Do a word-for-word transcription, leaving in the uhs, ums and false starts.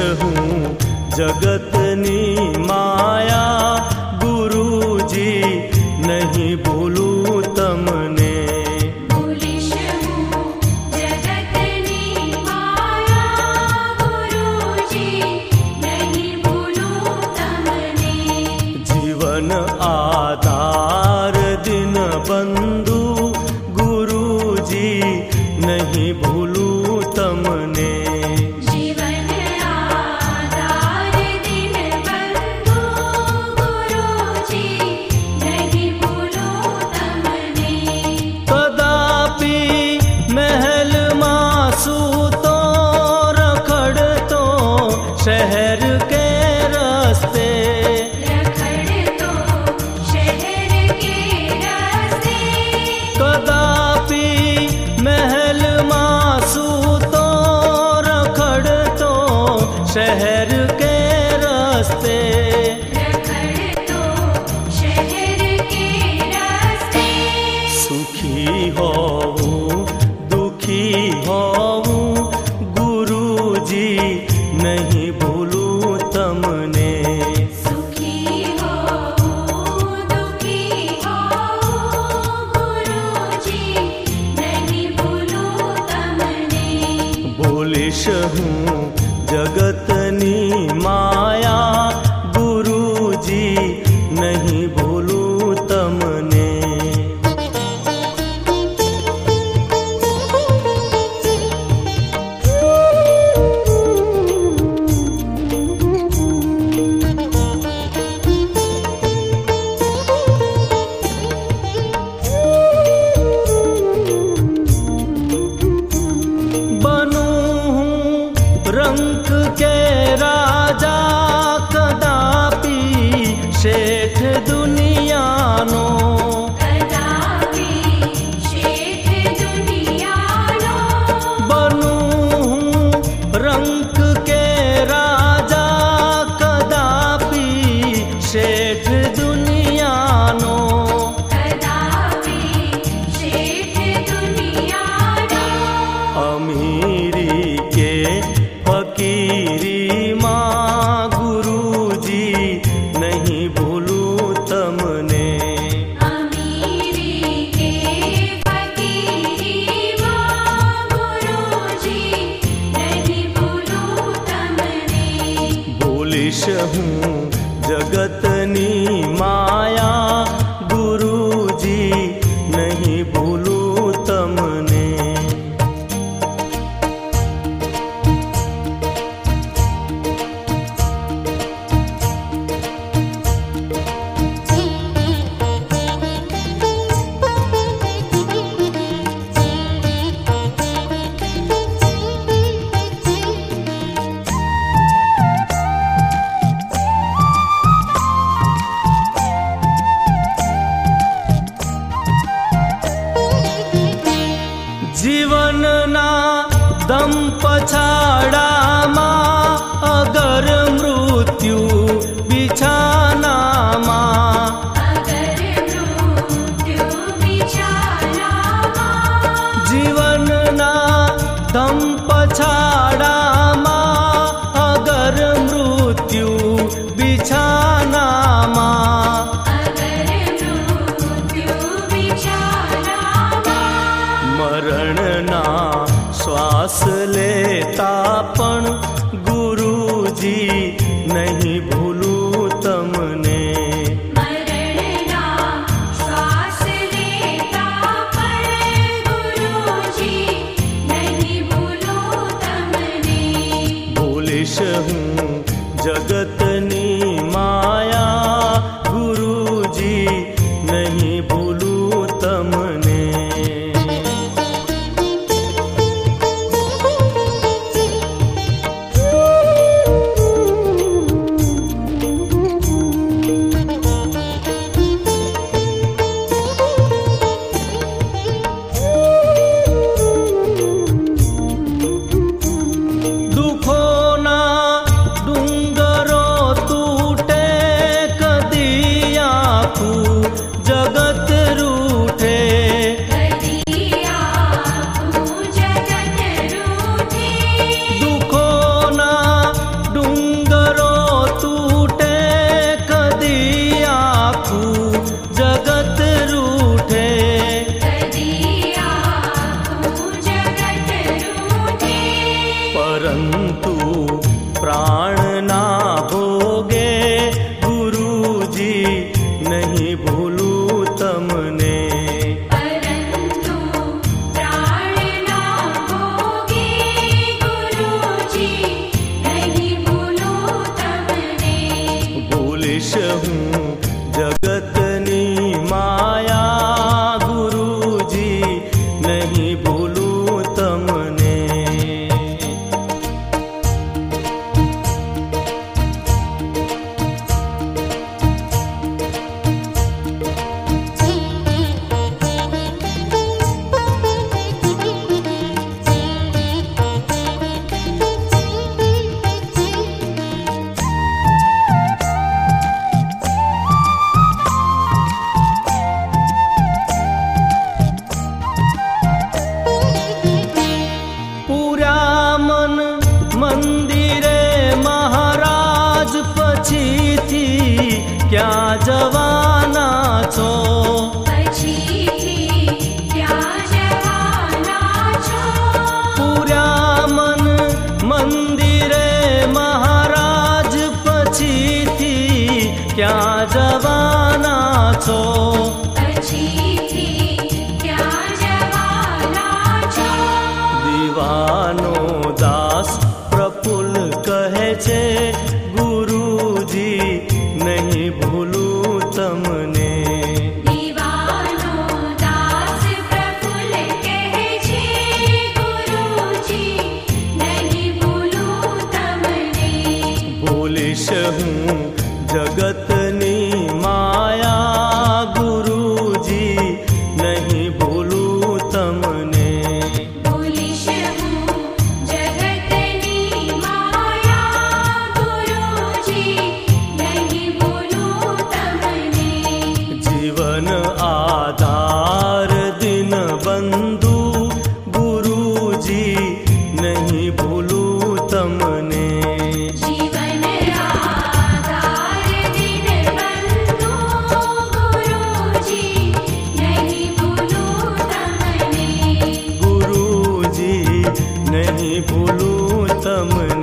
हूँ जगतनी माया, गुरुजी नहीं भूलूं तमने। भूलिश हूँ जगतनी माया, गुरुजी नहीं भूलूं तमने। जीवन आधार दिन बंधु, गुरुजी नहीं भूलूं तमने। जीवन आधार दिन बंधु, गुरुजी नहीं भूलूं तमने। कदापि महल मासू तो रखड़ तो शहर के रास्ते, रखड़ तो शहर के रास्ते। कदापि महल मासू तो रखड़ तो शहर के रास्ते। रखड़ तो शहर के रास्ते। सुखी होऊं दुखी होऊं, गुरुजी नहीं भूलूं तमने। सुखी हो दुखी हो, गुरुजी नहीं भूलूं तमने। बोलिश हूँ जगतनी माया, गुरुजी नहीं भूलूं तमने। बनूं हूँ रंक के राजा, कदापि शेठ दुनियानो। कदापि शेठ दुनियानो। बनूं हूँ रंक के राजा, कदापि शेठ दुनियानो। कदापि शेठ दुनियानो। अमीरी के फकीरी माँ, गुरुजी नहीं भूलूं तमने। अमीरी के फकीरी माँ, गुरुजी नहीं भूलूं तमने। बोलिश हूँ जगतनी माया, गुरुजी नहीं भूलूं तमने। जीवन ना दम पछाड़ामा, अगर मृत्यु बिछानामा। अगर मृत्यु बिछानामा। जीवन ना दम पछाड़ामा, अगर मृत्यु बिछानामा। अगर मृत्यु बिछानामा। मरण ना श्वास लेता पण, गुरुजी नहीं भूलूं तमने। मरणना श्वास लेता पण, गुरुजी नहीं भूलूं तमने। बोलिश हूँ जगतनी माया, गुरुजी नहीं भूलूं तमने। दुखोना डूंगरों परंतु प्राण ना भोगे गुरुजी नहीं भूलू तमने। परंतु प्राण ना भोगे गुरुजी नहीं भूलू तमने। भूलिश हूँ जगतनी माया गुरुजी नहीं भूलू तमने। क्या जवाना छो पछीથી क्या जवाना छो। पूरा मन मंदिरे महाराज पछीથી क्या जवाना छो। पछीથી क्या जवाना छो। दीवानो दास प्रफुल्ल कहे छे गुरुजी नहीं भूलू तमने। दीवानो दास प्रफुल्ल कहे छे गुरुजी नहीं भूलू तमने। भूलिश हूँ जगतनी माया गुरुजी नहीं भूलू तमने। भूलिश हूँ जगतनी माया गुरुजी नहीं भूलू तमने। जीवन आधार दिन बंधु गुरुजी नहीं भूलू तमने। जीवन आधार दिन बंधु गुरुजी नहीं भूलू तमने। गुरुजी नहीं भूलू तमने।